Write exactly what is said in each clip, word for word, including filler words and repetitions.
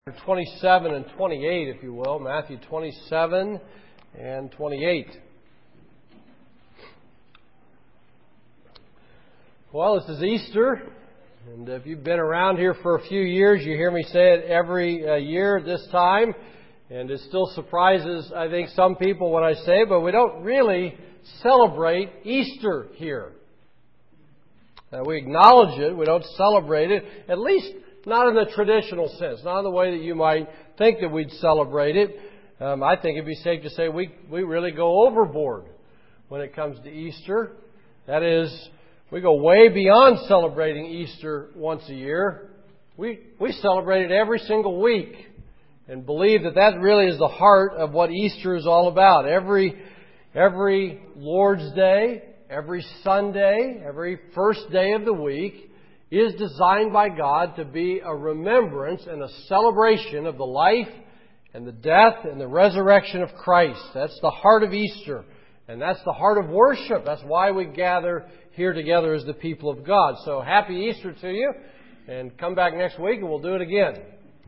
twenty-seven and twenty-eight, if you will. Matthew twenty-seven and twenty-eight. Well, this is Easter, and if you've been around here for a few years, you hear me say it every uh, year at this time, and it still surprises, I think, some people when I say it, but we don't really celebrate Easter here. Uh, we acknowledge it, we don't celebrate it, at least not in the traditional sense, not in the way that you might think that we'd celebrate it. Um, I think it'd be safe to say we, we really go overboard when it comes to Easter. That is, we go way beyond celebrating Easter once a year. We, we celebrate it every single week and believe that that really is the heart of what Easter is all about. Every, every Lord's Day, every Sunday, every first day of the week is designed by God to be a remembrance and a celebration of the life and the death and the resurrection of Christ. That's the heart of Easter. And that's the heart of worship. That's why we gather here together as the people of God. So happy Easter to you. And come back next week and we'll do it again.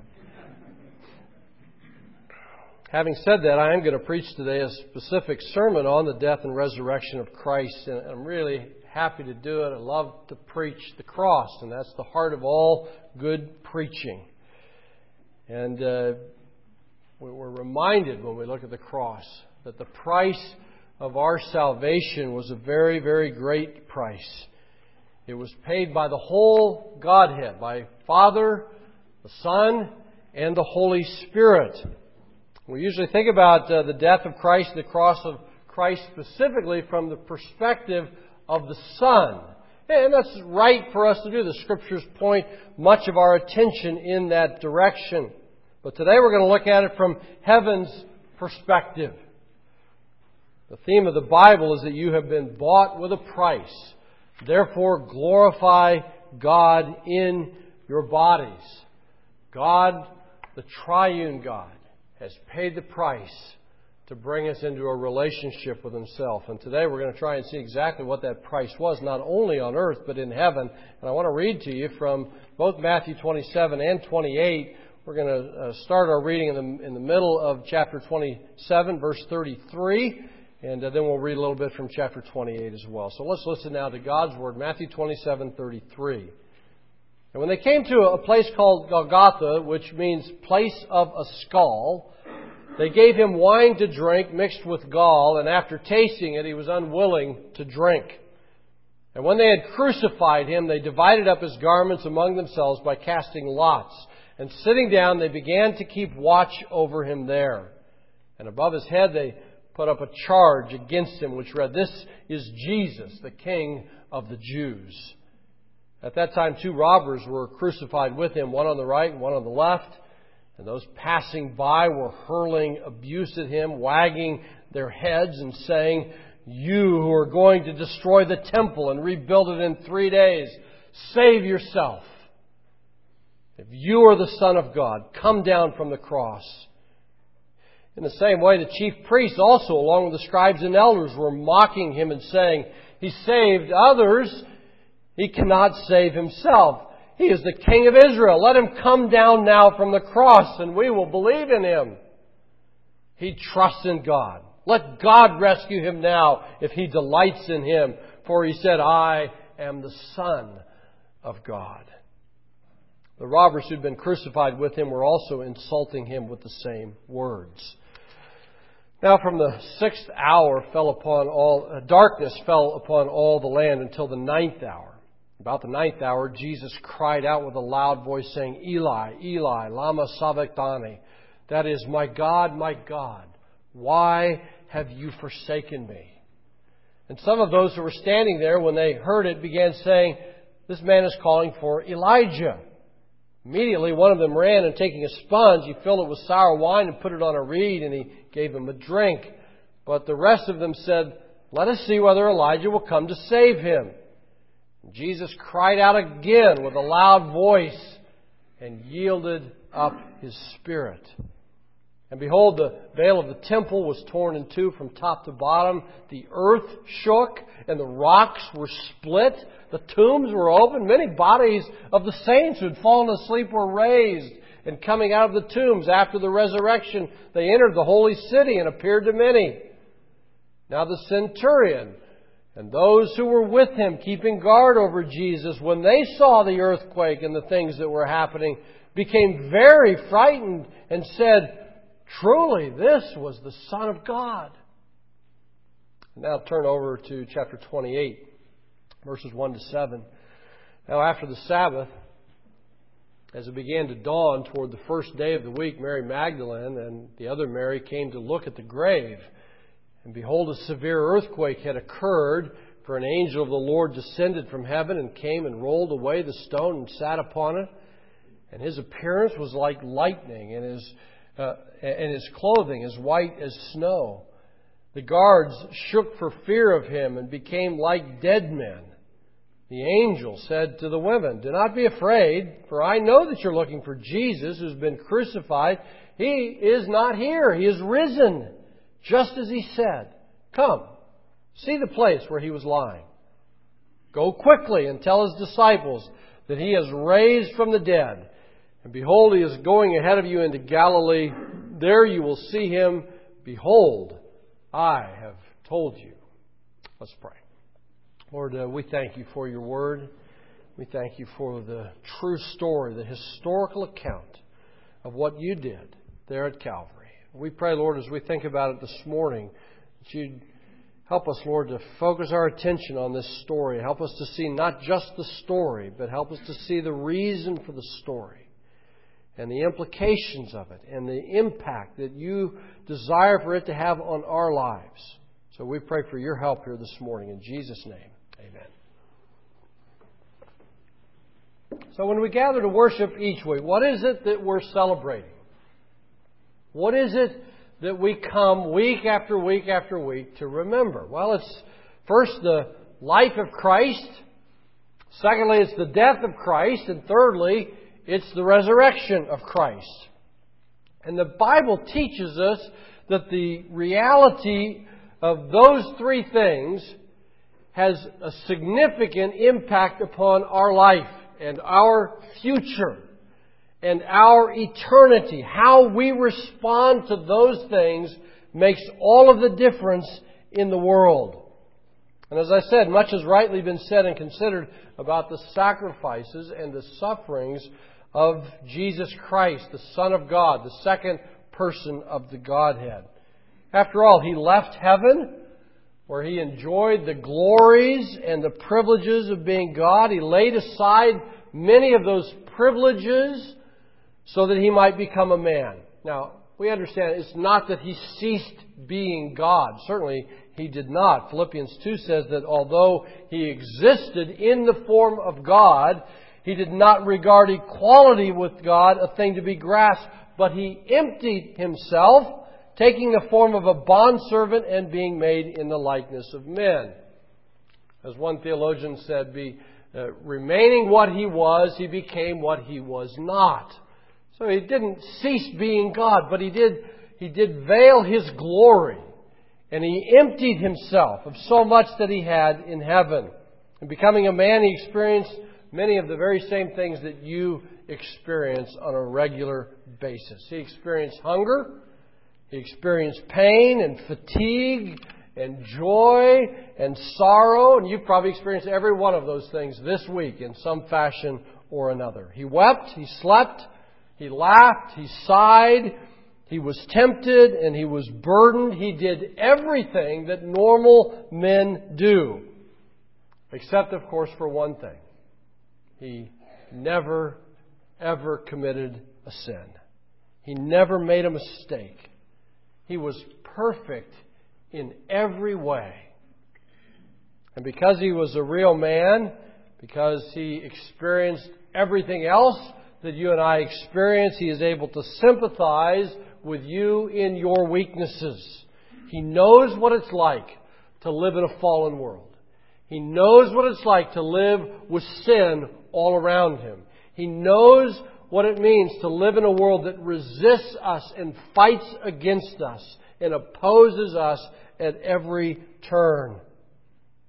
Having said that, I am going to preach today a specific sermon on the death and resurrection of Christ. And I'm really happy to do it. I love to preach the cross, and that's the heart of all good preaching. And uh, we're reminded when we look at the cross that the price of our salvation was a very, very great price. It was paid by the whole Godhead, by Father, the Son, and the Holy Spirit. We usually think about uh, the death of Christ, the cross of Christ specifically from the perspective of the Son. And that's right for us to do. The Scriptures point much of our attention in that direction. But today we're going to look at it from heaven's perspective. The theme of the Bible is that you have been bought with a price. Therefore, glorify God in your bodies. God, the triune God, has paid the price to bring us into a relationship with Himself. And today we're going to try and see exactly what that price was, not only on earth, but in heaven. And I want to read to you from both Matthew twenty-seven and twenty-eight. We're going to uh, start our reading in the, in the middle of chapter twenty-seven, verse thirty-three. And uh, then we'll read a little bit from chapter twenty-eight as well. So let's listen now to God's Word, Matthew twenty-seven, thirty-three. And when they came to a place called Golgotha, which means place of a skull, they gave Him wine to drink mixed with gall, and after tasting it, He was unwilling to drink. And when they had crucified Him, they divided up His garments among themselves by casting lots. And sitting down, they began to keep watch over Him there. And above His head, they put up a charge against Him, which read, "This is Jesus, the King of the Jews." At that time, two robbers were crucified with Him, one on the right and one on the left. And those passing by were hurling abuse at Him, wagging their heads and saying, "You who are going to destroy the temple and rebuild it in three days, save yourself. If you are the Son of God, come down from the cross." In the same way, the chief priests also, along with the scribes and elders, were mocking Him and saying, "He saved others. He cannot save Himself. He is the King of Israel. Let Him come down now from the cross and we will believe in Him." He trusts in God. Let God rescue him now if He delights in Him. For He said, "I am the Son of God." The robbers who'd been crucified with Him were also insulting Him with the same words. Now from the sixth hour fell upon all, uh, darkness fell upon all the land until the ninth hour. About the ninth hour, Jesus cried out with a loud voice, saying, "Eli, Eli, lama sabachthani?" That is, "My God, my God, why have you forsaken me?" And some of those who were standing there, when they heard it, began saying, "This man is calling for Elijah." Immediately one of them ran, and taking a sponge, he filled it with sour wine and put it on a reed, and he gave him a drink. But the rest of them said, "Let us see whether Elijah will come to save him." Jesus cried out again with a loud voice and yielded up His spirit. And behold, the veil of the temple was torn in two from top to bottom. The earth shook and the rocks were split. The tombs were opened. Many bodies of the saints who had fallen asleep were raised. And coming out of the tombs after the resurrection, they entered the holy city and appeared to many. Now the centurion and those who were with him, keeping guard over Jesus, when they saw the earthquake and the things that were happening, became very frightened and said, "Truly, this was the Son of God." Now turn over to chapter twenty-eight, verses one to seven. Now after the Sabbath, as it began to dawn toward the first day of the week, Mary Magdalene and the other Mary came to look at the grave. And behold, a severe earthquake had occurred, for an angel of the Lord descended from heaven and came and rolled away the stone and sat upon it. And his appearance was like lightning, and his, uh, and his clothing as white as snow. The guards shook for fear of him and became like dead men. The angel said to the women, "Do not be afraid, for I know that you're looking for Jesus who's been crucified. He is not here. He is risen, just as he said. Come, see the place where he was lying. Go quickly and tell his disciples that he is raised from the dead. And behold, he is going ahead of you into Galilee. There you will see him. Behold, I have told you." Let's pray. Lord, uh, we thank you for your word. We thank you for the true story, the historical account of what you did there at Calvary. We pray, Lord, as we think about it this morning, that you'd help us, Lord, to focus our attention on this story. Help us to see not just the story, but help us to see the reason for the story and the implications of it and the impact that you desire for it to have on our lives. So we pray for your help here this morning. In Jesus' name, amen. So when we gather to worship each week, what is it that we're celebrating? What is it that we come week after week after week to remember? Well, it's first the life of Christ. Secondly, it's the death of Christ. And thirdly, it's the resurrection of Christ. And the Bible teaches us that the reality of those three things has a significant impact upon our life and our future and our eternity. How we respond to those things makes all of the difference in the world. And as I said, much has rightly been said and considered about the sacrifices and the sufferings of Jesus Christ, the Son of God, the second person of the Godhead. After all, He left heaven, where He enjoyed the glories and the privileges of being God. He laid aside many of those privileges so that He might become a man. Now, we understand it's not that He ceased being God. Certainly, He did not. Philippians two says that although He existed in the form of God, He did not regard equality with God a thing to be grasped, but He emptied Himself, taking the form of a bondservant and being made in the likeness of men. As one theologian said, be, uh, remaining what He was, He became what He was not. So He didn't cease being God, but He did, He did veil His glory. And He emptied Himself of so much that He had in heaven. And becoming a man, He experienced many of the very same things that you experience on a regular basis. He experienced hunger. He experienced pain and fatigue and joy and sorrow. And you've probably experienced every one of those things this week in some fashion or another. He wept. He slept. He laughed. He sighed. He was tempted and He was burdened. He did everything that normal men do. Except, of course, for one thing. He never, ever committed a sin. He never made a mistake. He was perfect in every way. And because He was a real man, because He experienced everything else that you and I experience, He is able to sympathize with you in your weaknesses. He knows what it's like to live in a fallen world. He knows what it's like to live with sin all around Him. He knows what it means to live in a world that resists us and fights against us and opposes us at every turn.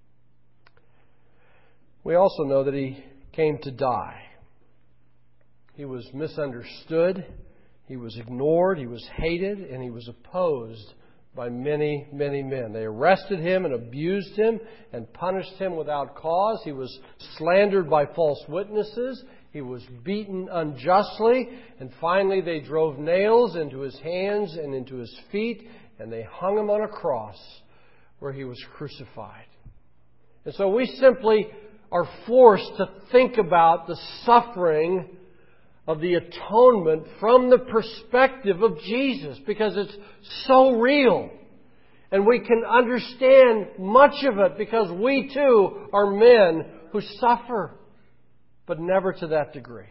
We also know that He came to die. He was misunderstood. He was ignored. He was hated. And he was opposed by many, many men. They arrested him and abused him and punished him without cause. He was slandered by false witnesses. He was beaten unjustly. And finally, they drove nails into his hands and into his feet, and they hung him on a cross where he was crucified. And so we simply are forced to think about the suffering of the atonement from the perspective of Jesus, because it's so real. And we can understand much of it because we too are men who suffer, but never to that degree.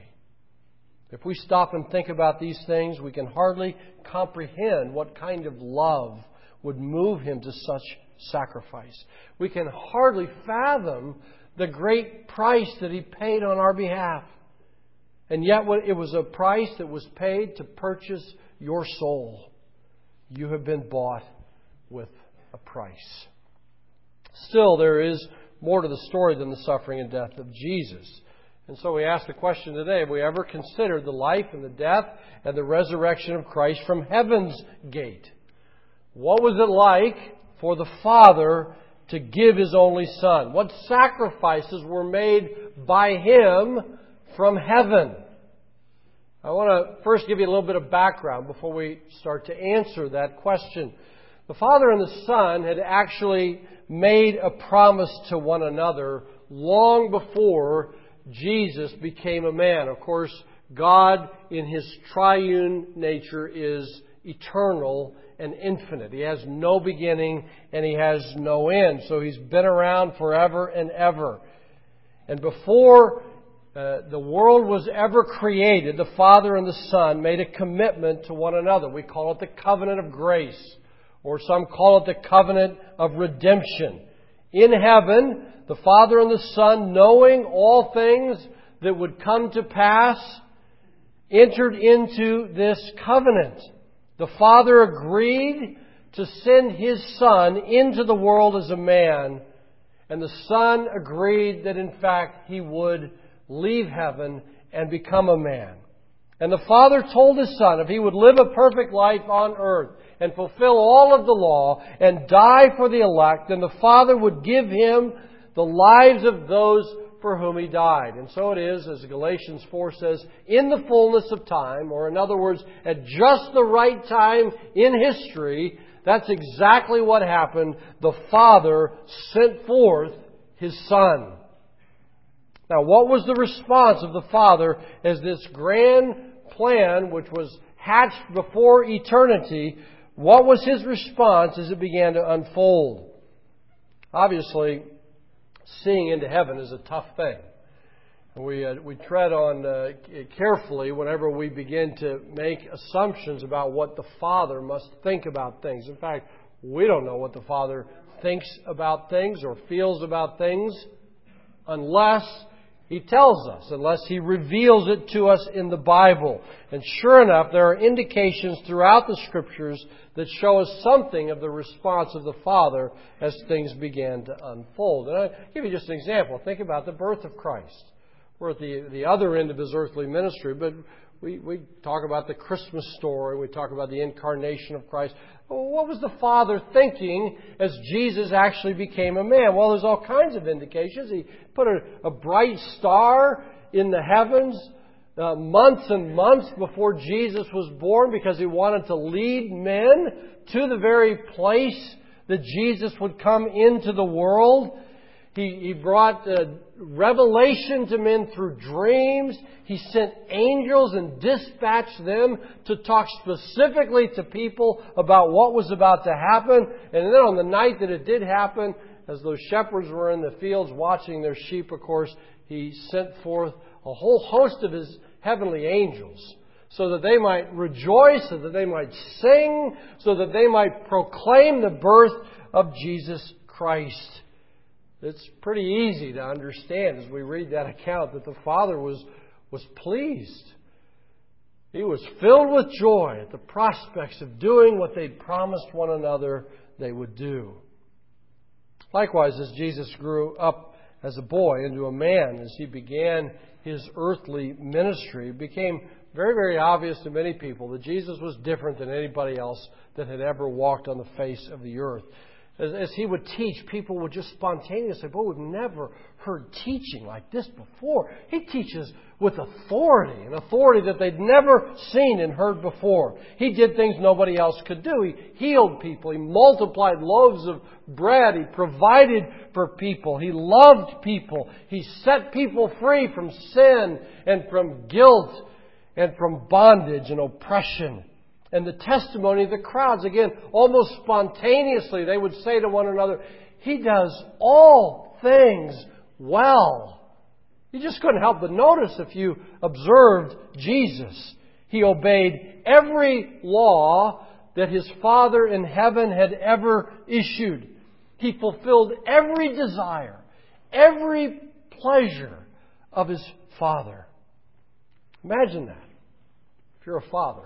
If we stop and think about these things, we can hardly comprehend what kind of love would move him to such sacrifice. We can hardly fathom the great price that he paid on our behalf. And yet it was a price that was paid to purchase your soul. You have been bought with a price. Still, there is more to the story than the suffering and death of Jesus. And so we ask the question today, have we ever considered the life and the death and the resurrection of Christ from heaven's gate? What was it like for the Father to give His only Son? What sacrifices were made by Him from heaven? I want to first give you a little bit of background before we start to answer that question. The Father and the Son had actually made a promise to one another long before Jesus became a man. Of course, God in His triune nature is eternal and infinite. He has no beginning and He has no end. So He's been around forever and ever. And before Uh, the world was ever created, the Father and the Son made a commitment to one another. We call it the covenant of grace, or some call it the covenant of redemption. In heaven, the Father and the Son, knowing all things that would come to pass, entered into this covenant. The Father agreed to send His Son into the world as a man, and the Son agreed that in fact He would leave heaven and become a man. And the Father told His Son if He would live a perfect life on earth and fulfill all of the law and die for the elect, then the Father would give Him the lives of those for whom He died. And so it is, as Galatians four says, in the fullness of time, or in other words, at just the right time in history, that's exactly what happened. The Father sent forth His Son. Now, what was the response of the Father as this grand plan, which was hatched before eternity, what was His response as it began to unfold? Obviously, seeing into heaven is a tough thing. We uh, we tread on uh, carefully whenever we begin to make assumptions about what the Father must think about things. In fact, we don't know what the Father thinks about things or feels about things unless He tells us, unless He reveals it to us in the Bible. And sure enough, there are indications throughout the Scriptures that show us something of the response of the Father as things began to unfold. And I'll give you just an example. Think about the birth of Christ. We're at the, the other end of His earthly ministry, but we, we talk about the Christmas story. We talk about the incarnation of Christ. Well, what was the Father thinking as Jesus actually became a man? Well, there's all kinds of indications. He put a, a bright star in the heavens uh, months and months before Jesus was born because He wanted to lead men to the very place that Jesus would come into the world. He, he brought uh, revelation to men through dreams. He sent angels and dispatched them to talk specifically to people about what was about to happen. And then on the night that it did happen, as those shepherds were in the fields watching their sheep, of course, He sent forth a whole host of His heavenly angels so that they might rejoice, so that they might sing, so that they might proclaim the birth of Jesus Christ. It's pretty easy to understand as we read that account that the Father was, was pleased. He was filled with joy at the prospects of doing what they'd promised one another they would do. Likewise, as Jesus grew up as a boy into a man, as he began his earthly ministry, it became very, very obvious to many people that Jesus was different than anybody else that had ever walked on the face of the earth. As, as he would teach, people would just spontaneously say, "Boy, we've never heard teaching like this before." He teaches with authority, an authority that they'd never seen and heard before. He did things nobody else could do. He healed people. He multiplied loaves of bread. He provided for people. He loved people. He set people free from sin and from guilt and from bondage and oppression. And the testimony of the crowds, again, almost spontaneously, they would say to one another, "He does all things well." You just couldn't help but notice if you observed Jesus. He obeyed every law that His Father in heaven had ever issued. He fulfilled every desire, every pleasure of His Father. Imagine that. If you're a father,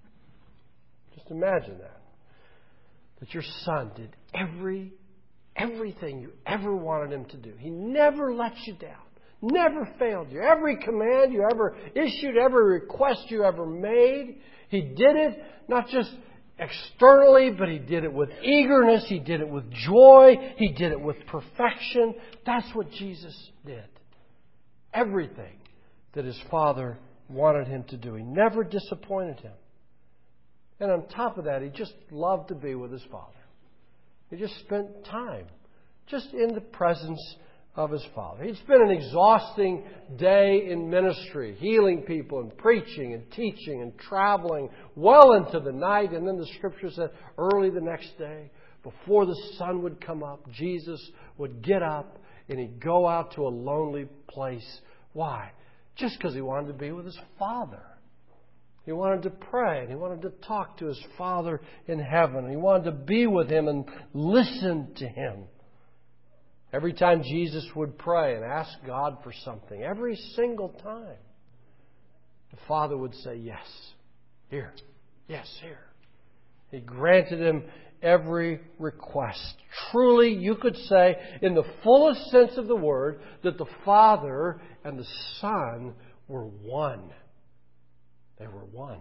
just imagine that. That your son did every, everything you ever wanted him to do. He never let you down. Never failed you. Every command you ever issued, every request you ever made, He did it not just externally, but He did it with eagerness. He did it with joy. He did it with perfection. That's what Jesus did. Everything that His Father wanted Him to do. He never disappointed Him. And on top of that, He just loved to be with His Father. He just spent time just in the presence of His Father. He'd spent an exhausting day in ministry, healing people and preaching and teaching and traveling well into the night. And then the Scripture said early the next day, before the sun would come up, Jesus would get up and He'd go out to a lonely place. Why? Just because He wanted to be with His Father. He wanted to pray, and He wanted to talk to His Father in heaven. He wanted to be with Him and listen to Him. Every time Jesus would pray and ask God for something, every single time, the Father would say, "Yes, here. Yes, here." He granted him every request. Truly, you could say, in the fullest sense of the word, that the Father and the Son were one. They were one.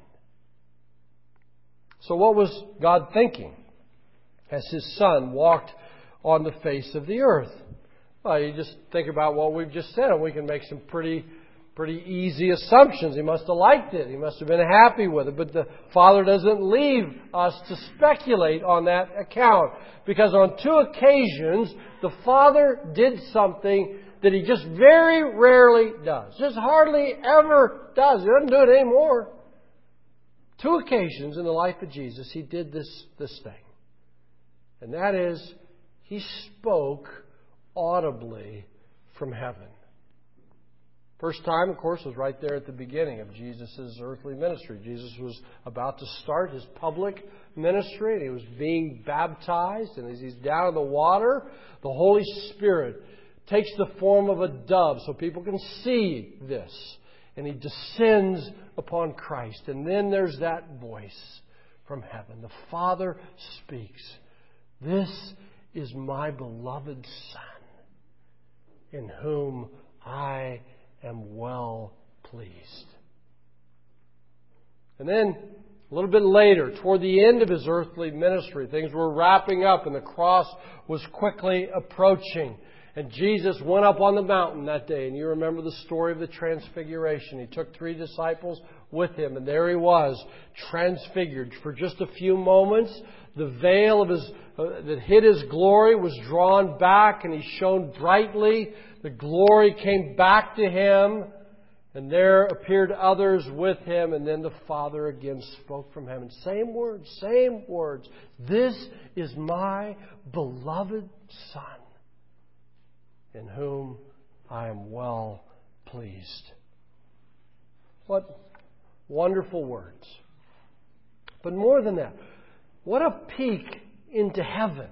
So what was God thinking as His Son walked on the face of the earth? Well, you just think about what we've just said, and we can make some pretty pretty easy assumptions. He must have liked it. He must have been happy with it. But the Father doesn't leave us to speculate on that account. Because on two occasions, the Father did something that He just very rarely does. Just hardly ever does. He doesn't do it anymore. Two occasions in the life of Jesus, He did this, this thing. And that is, He spoke audibly from heaven. First time, of course, was right there at the beginning of Jesus' earthly ministry. Jesus was about to start His public ministry, and He was being baptized. And as He's down in the water, the Holy Spirit takes the form of a dove so people can see this. And He descends upon Christ. And then there's that voice from heaven. The Father speaks. "This is my beloved Son, in whom I am well pleased." And then, a little bit later, toward the end of His earthly ministry, things were wrapping up and the cross was quickly approaching. And Jesus went up on the mountain that day. And you remember the story of the transfiguration. He took three disciples with Him. And there He was, transfigured for just a few moments. The veil of his, uh, that hid His glory was drawn back, and He shone brightly. The glory came back to Him. And there appeared others with Him. And then the Father again spoke from heaven. Same words, same words. "This is my beloved Son, in whom I am well pleased." What wonderful words. But more than that, what a peek into heaven.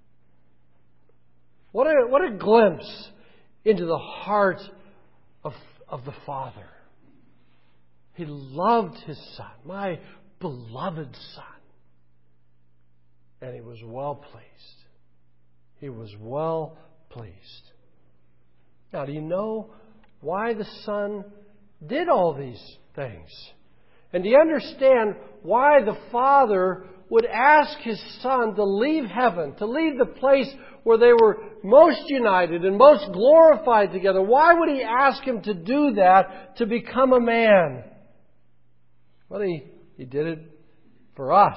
What a, what a glimpse into the heart of, of the Father. He loved His Son, my beloved Son. And He was well pleased. He was well pleased. Now, do you know why the Son did all these things? And do you understand why the Father would ask His Son to leave heaven, to leave the place where they were most united and most glorified together? Why would He ask Him to do that, to become a man? Well, He, he did it for us.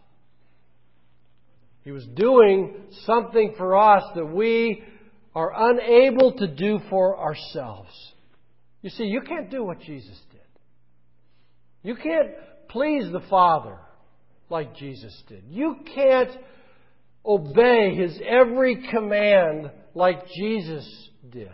He was doing something for us that we are unable to do for ourselves. You see, you can't do what Jesus did. You can't please the Father like Jesus did. You can't obey His every command like Jesus did.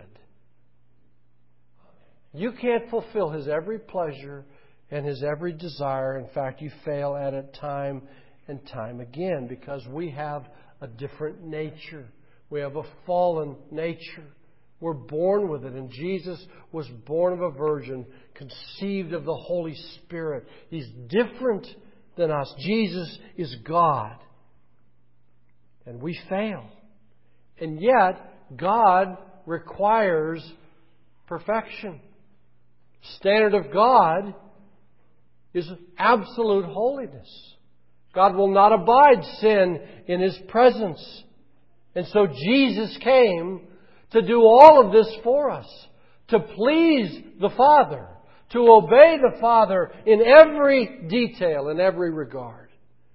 You can't fulfill His every pleasure and His every desire. In fact, you fail at it time and time again because we have a different nature. We have a fallen nature. We're born with it. And Jesus was born of a virgin, conceived of the Holy Spirit. He's different than us. Jesus is God. And we fail. And yet, God requires perfection. Standard of God is absolute holiness. God will not abide sin in His presence. And so Jesus came to do all of this for us, to please the Father, to obey the Father in every detail, in every regard.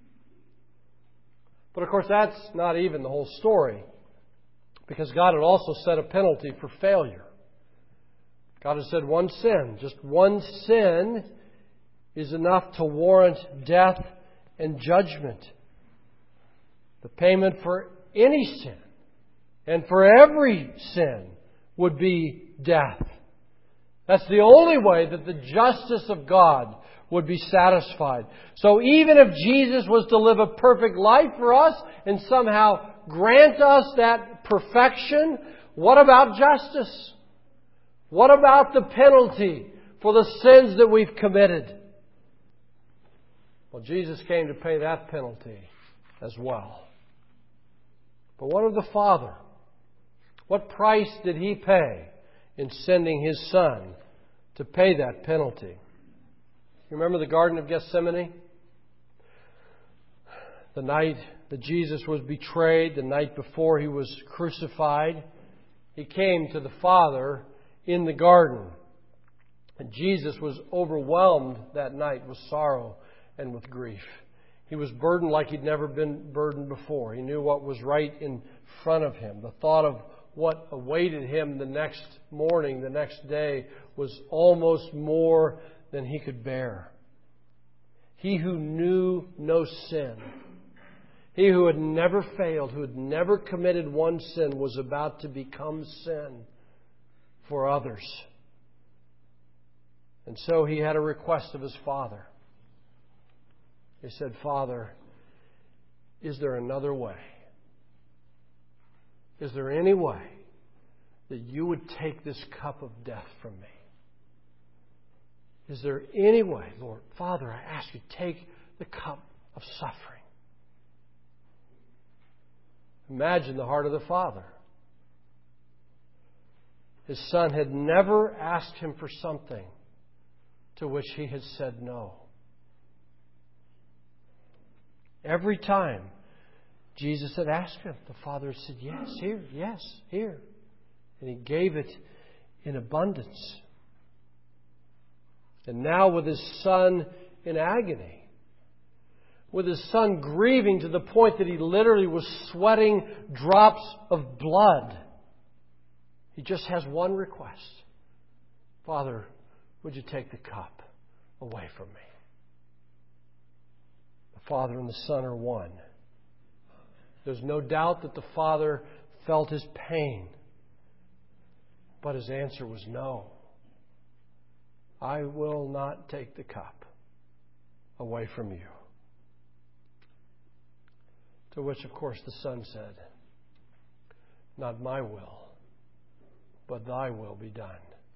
But of course, that's not even the whole story, because God had also set a penalty for failure. God has said one sin, just one sin, is enough to warrant death and judgment. The payment for any sin and for every sin would be death. That's the only way that the justice of God would be satisfied. So even if Jesus was to live a perfect life for us and somehow grant us that perfection, what about justice? What about the penalty for the sins that we've committed? Well, Jesus came to pay that penalty as well. But what of the Father? What price did He pay in sending His Son to pay that penalty? You remember the Garden of Gethsemane? The night that Jesus was betrayed, the night before He was crucified, He came to the Father in the garden. And Jesus was overwhelmed that night with sorrow and with grief. He was burdened like He'd never been burdened before. He knew what was right in front of Him. The thought of what awaited Him the next morning, the next day, was almost more than He could bear. He who knew no sin, He who had never failed, who had never committed one sin, was about to become sin for others. And so He had a request of His Father. He said, Father, is there another way? Is there any way that You would take this cup of death from me? Is there any way, Lord, Father, I ask You, take the cup of suffering. Imagine the heart of the Father. His Son had never asked Him for something to which He had said no. Every time Jesus had asked Him, the Father said, yes, here, yes, here. And He gave it in abundance. And now with His Son in agony, with His Son grieving to the point that He literally was sweating drops of blood, He just has one request. Father, would You take the cup away from me? The Father and the Son are one. There's no doubt that the Father felt His pain. But His answer was no. I will not take the cup away from You. To which, of course, the Son said, not my will, but Thy will be done.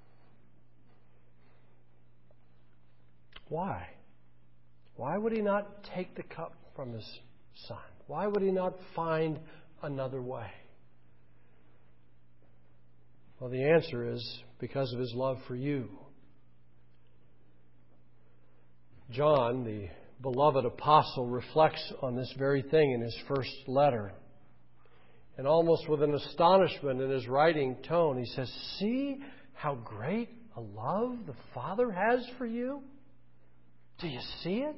Why? Why would He not take the cup from His Son? Why would He not find another way? Well, the answer is because of His love for you. John, the beloved apostle, reflects on this very thing in his first letter. And almost with an astonishment in his writing tone, he says, "See how great a love the Father has for you? Do you see it?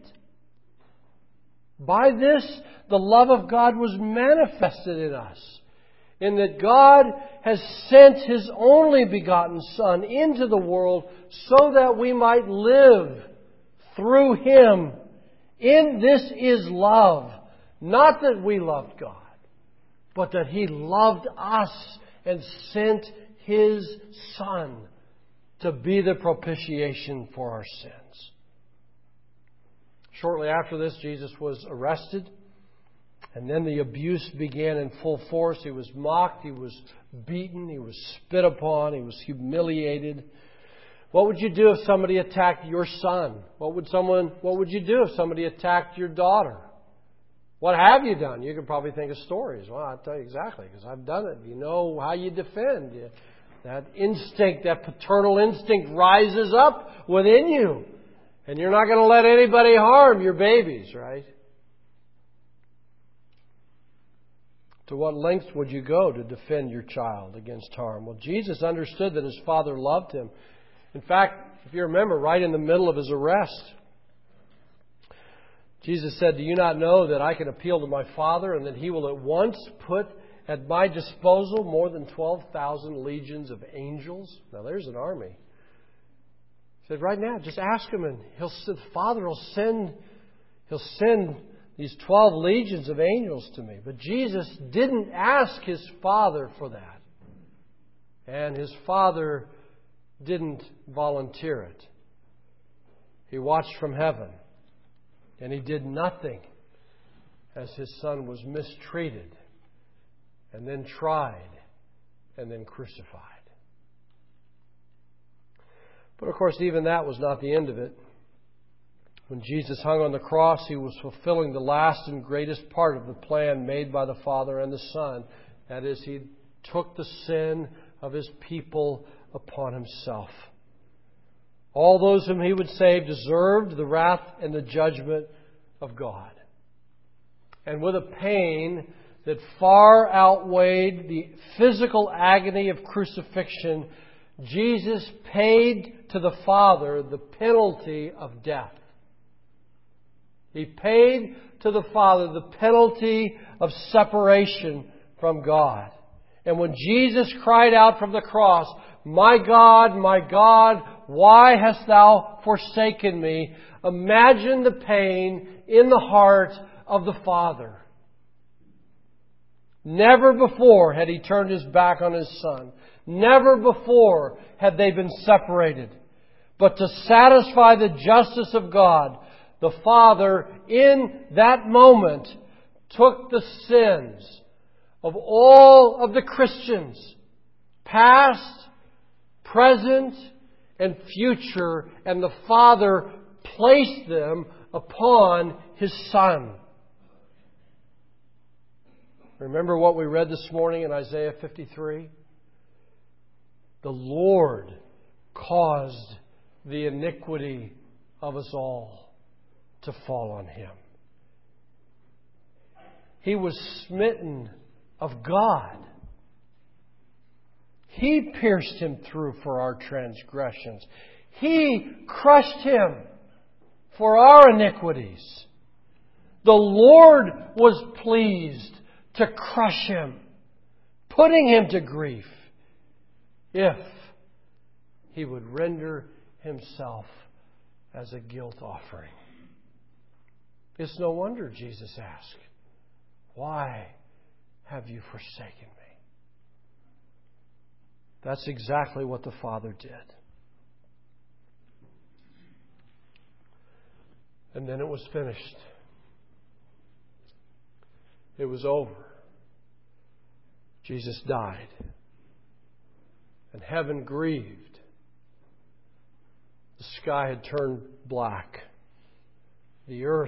By this, the love of God was manifested in us, in that God has sent His only begotten Son into the world so that we might live through Him. In this is love, not that we loved God, but that He loved us and sent His Son to be the propitiation for our sins." Shortly after this, Jesus was arrested, and then the abuse began in full force. He was mocked, He was beaten, He was spit upon, He was humiliated. What would you do if somebody attacked your son? What would someone? What would you do if somebody attacked your daughter? What have you done? You could probably think of stories. Well, I'll tell you exactly, because I've done it. You know how you defend. That instinct, that paternal instinct rises up within you. And you're not going to let anybody harm your babies, right? To what lengths would you go to defend your child against harm? Well, Jesus understood that His Father loved Him. In fact, if you remember, right in the middle of His arrest, Jesus said, "Do you not know that I can appeal to my Father and that He will at once put at my disposal more than twelve thousand legions of angels?" Now there's an army. He said, right now, just ask Him and He'll, the Father will send, He'll send these twelve legions of angels to me. But Jesus didn't ask His Father for that. And His Father didn't volunteer it. He watched from heaven. And He did nothing as His Son was mistreated and then tried and then crucified. But of course, even that was not the end of it. When Jesus hung on the cross, He was fulfilling the last and greatest part of the plan made by the Father and the Son. That is, He took the sin of His people upon Himself. All those whom He would save deserved the wrath and the judgment of God. And with a pain that far outweighed the physical agony of crucifixion, Jesus paid to the Father the penalty of death. He paid to the Father the penalty of separation from God. And when Jesus cried out from the cross, "My God, my God, why hast Thou forsaken me?" Imagine the pain in the heart of the Father. Never before had He turned His back on His Son. Never before had they been separated. But to satisfy the justice of God, the Father, in that moment, took the sins of all of the Christians, past, present, and future, and the Father placed them upon His Son. Remember what we read this morning in Isaiah fifty-three? The Lord caused the iniquity of us all to fall on Him. He was smitten of God. He pierced Him through for our transgressions. He crushed Him for our iniquities. The Lord was pleased to crush Him, putting Him to grief, if He would render Himself as a guilt offering. It's no wonder Jesus asked, "Why have you forsaken me?" That's exactly what the Father did. And then it was finished. It was over. Jesus died. And heaven grieved. The sky had turned black. The earth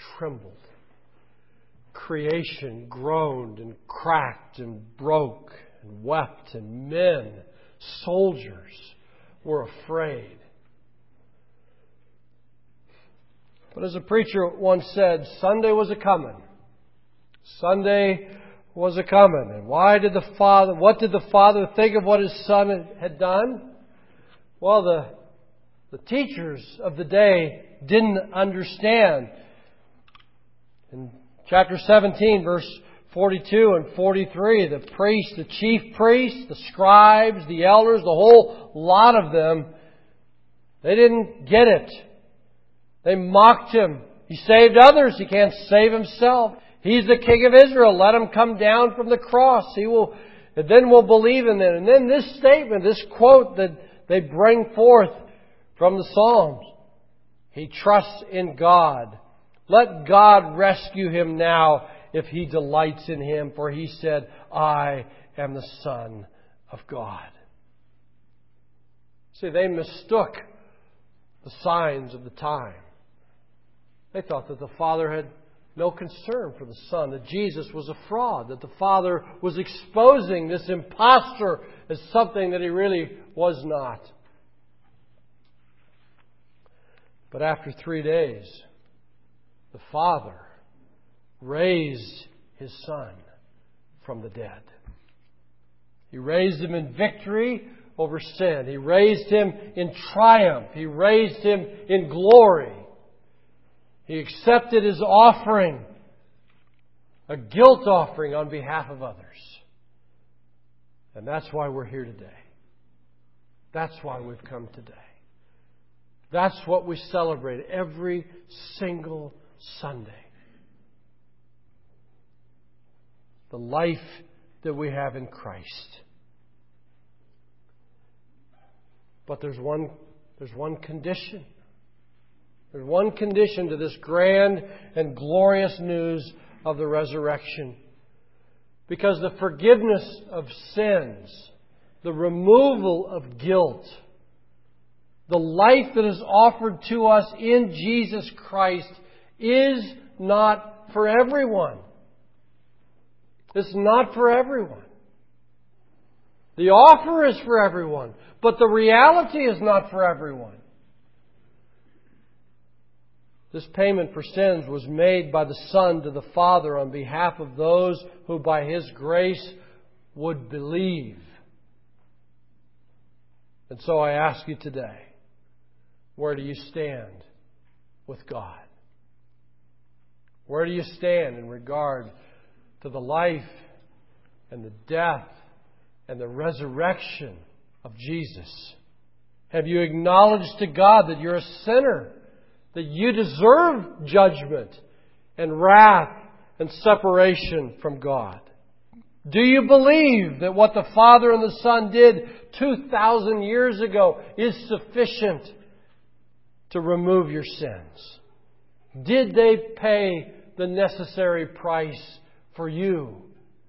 trembled. Creation groaned and cracked and broke and wept, and men, soldiers, were afraid. But as a preacher once said, Sunday was a-comin'. Sunday was a-comin'. And why did the Father, what did the Father think of what His Son had done? Well, the, the teachers of the day didn't understand. In chapter seventeen, verse forty-two and forty-three, the priests, the chief priests, the scribes, the elders, the whole lot of them, they didn't get it. They mocked Him. He saved others. He can't save Himself. He's the King of Israel. Let Him come down from the cross. He will, and then we'll believe in Him. And then this statement, this quote that they bring forth from the Psalms. He trusts in God. Let God rescue him now if He delights in him. For He said, I am the Son of God. See, they mistook the signs of the time. They thought that the Father had no concern for the Son, that Jesus was a fraud, that the Father was exposing this impostor as something that He really was not. But after three days, the Father raised His Son from the dead. He raised Him in victory over sin. He raised Him in triumph. He raised Him in glory. He accepted His offering, a guilt offering on behalf of others. And that's why we're here today. That's why we've come today. That's what we celebrate every single Sunday. The life that we have in Christ. But there's one, there's one condition. There's one condition to this grand and glorious news of the resurrection. Because the forgiveness of sins, the removal of guilt, the life that is offered to us in Jesus Christ is not for everyone. It's not for everyone. The offer is for everyone, but the reality is not for everyone. This payment for sins was made by the Son to the Father on behalf of those who by His grace would believe. And so I ask you today, where do you stand with God? Where do you stand in regard to the life and the death and the resurrection of Jesus? Have you acknowledged to God that you're a sinner? That you deserve judgment and wrath and separation from God? Do you believe that what the Father and the Son did two thousand years ago is sufficient to remove your sins? Did they pay the necessary price for you?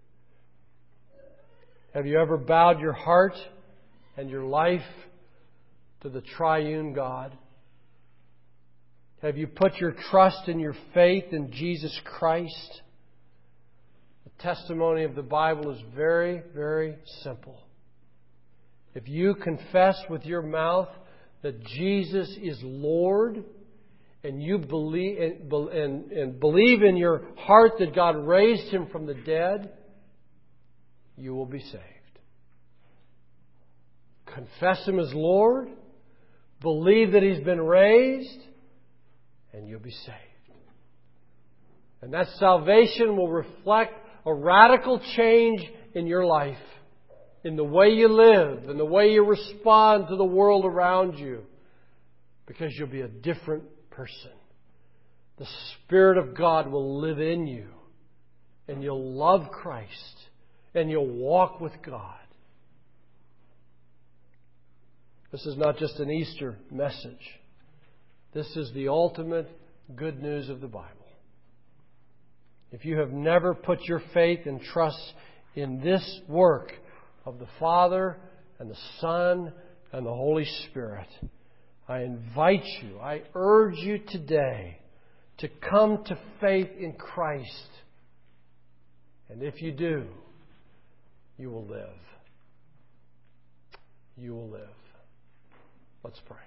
Have you ever bowed your heart and your life to the triune God? Have you put your trust and your faith in Jesus Christ? The testimony of the Bible is very, very simple. If you confess with your mouth that Jesus is Lord, and you believe and, and believe in your heart that God raised Him from the dead, you will be saved. Confess Him as Lord, believe that He's been raised, and you'll be saved. And that salvation will reflect a radical change in your life, in the way you live, in the way you respond to the world around you, because you'll be a different person. The Spirit of God will live in you, and you'll love Christ, and you'll walk with God. This is not just an Easter message. This is the ultimate good news of the Bible. If you have never put your faith and trust in this work of the Father and the Son and the Holy Spirit, I invite you, I urge you today to come to faith in Christ. And if you do, you will live. You will live. Let's pray.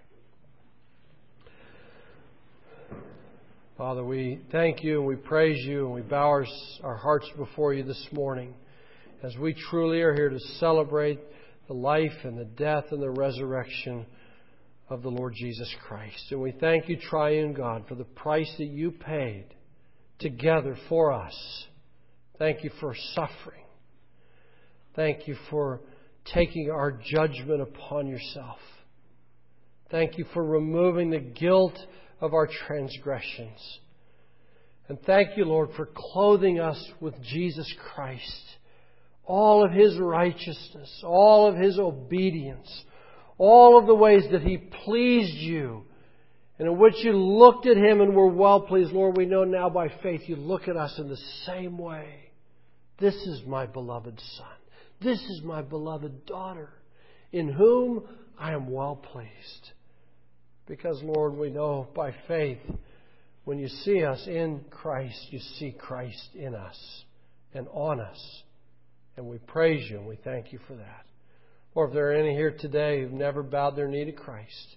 Father, we thank you and we praise you and we bow our, our hearts before you this morning as we truly are here to celebrate the life and the death and the resurrection of the Lord Jesus Christ. And we thank you, Triune God, for the price that you paid together for us. Thank you for suffering. Thank you for taking our judgment upon yourself. Thank you for removing the guilt of our transgressions. And thank you, Lord, for clothing us with Jesus Christ. All of His righteousness, all of His obedience, all of the ways that He pleased you, and in which you looked at Him and were well pleased. Lord, we know now by faith you look at us in the same way. This is my beloved Son. This is my beloved daughter, in whom I am well pleased. Because, Lord, we know by faith, when you see us in Christ, you see Christ in us and on us. And we praise you and we thank you for that. Or if there are any here today who've never bowed their knee to Christ,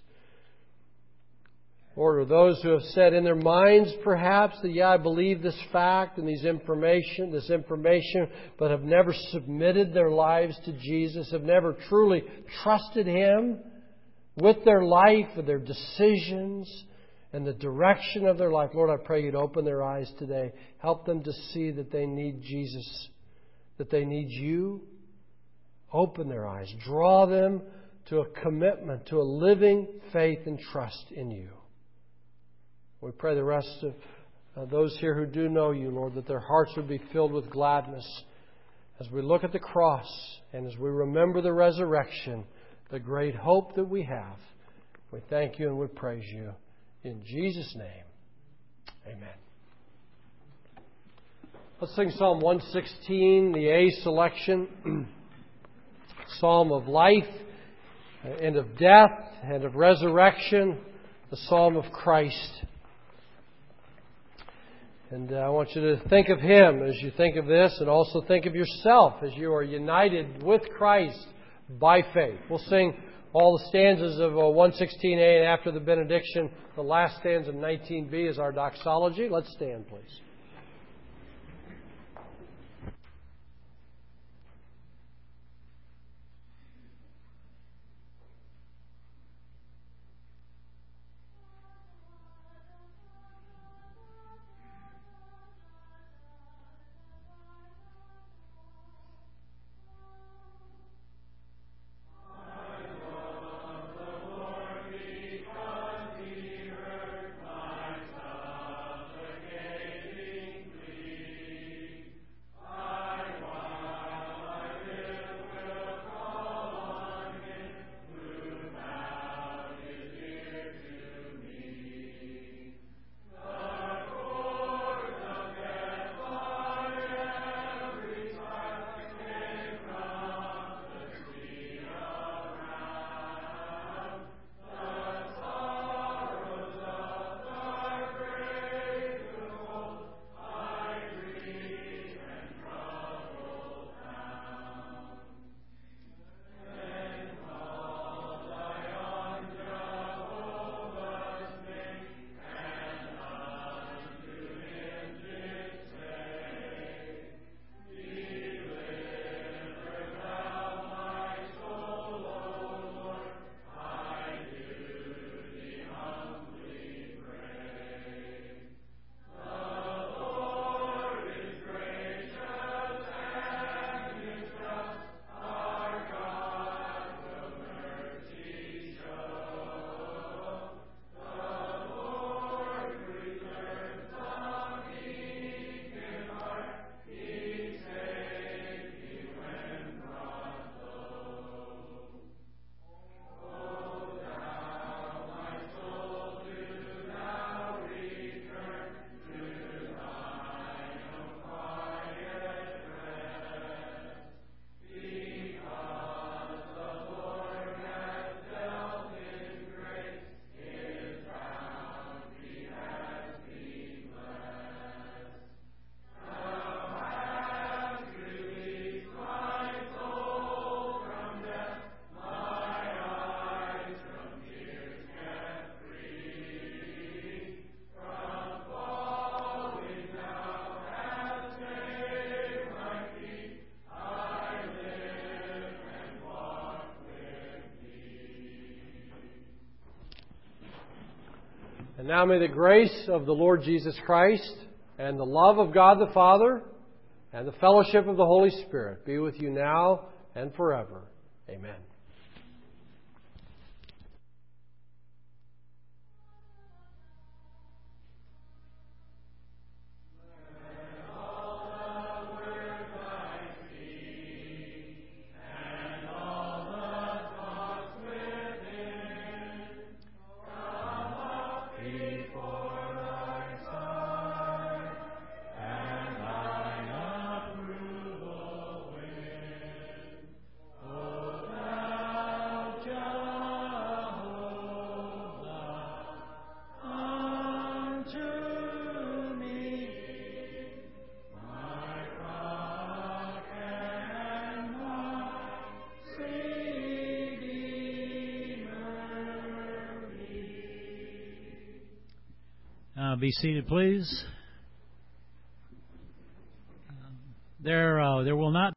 or those who have said in their minds perhaps that, yeah, I believe this fact and these information, this information, but have never submitted their lives to Jesus, have never truly trusted Him with their life and their decisions and the direction of their life. Lord, I pray you'd open their eyes today. Help them to see that they need Jesus, that they need you. Open their eyes. Draw them to a commitment, to a living faith and trust in you. We pray the rest of uh, those here who do know you, Lord, that their hearts would be filled with gladness as we look at the cross and as we remember the resurrection, the great hope that we have. We thank you and we praise you. In Jesus' name, amen. Let's sing Psalm one sixteen, the A selection. Psalm of life and of death and of resurrection. The Psalm of Christ. And uh, I want you to think of Him as you think of this, and also think of yourself as you are united with Christ by faith. We'll sing all the stanzas of uh, one sixteen A, and after the benediction, the last stanza of nineteen B is our doxology. Let's stand, please. And now may the grace of the Lord Jesus Christ and the love of God the Father and the fellowship of the Holy Spirit be with you now and forever. Amen. Uh, be seated, please. Um, there, uh, there will not